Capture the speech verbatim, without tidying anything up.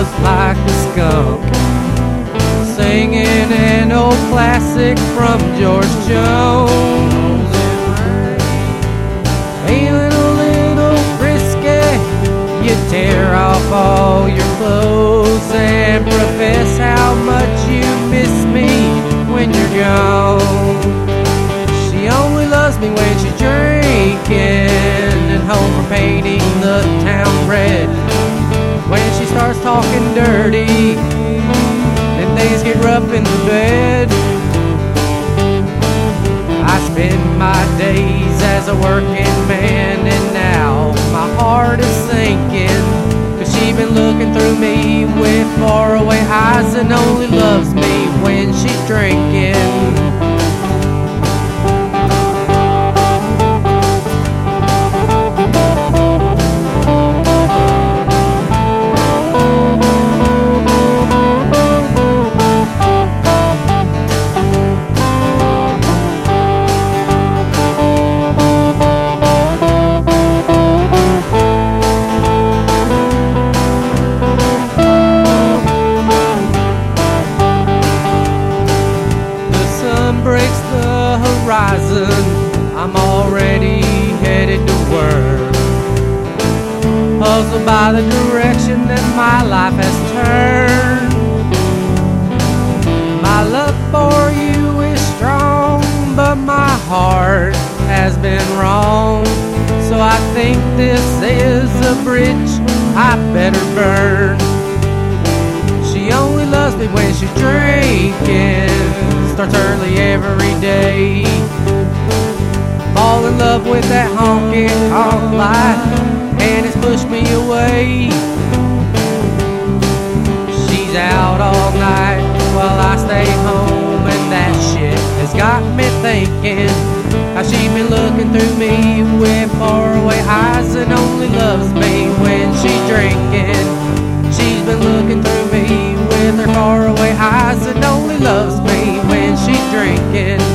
just like a skunk, singing an old classic from George Jones. Feeling a little frisky, you tear off all your clothes and profess how much you miss me when you're gone. She only loves me when she's drinking and home from painting the town red. When she starts talking dirty, then days get rough in the bed. I spend my days as a working man, and now my heart is sinking, 'cause she been looking through me with faraway eyes and only loves me when she's drinking. Breaks the horizon, I'm already headed to work, puzzled by the direction that my life has turned. My love for you is strong, but my heart has been wrong, so I think this is a bridge I better burn. She only loves me when she's drinking, starts early every day, fall in love with that honky-tonk life, and it's pushed me away. She's out all night while I stay home, and that shit has got me thinking how she been looking through me with faraway eyes and only loves me when she's drinking. She's been looking through me with her faraway eyes and only loves me when she's drinking.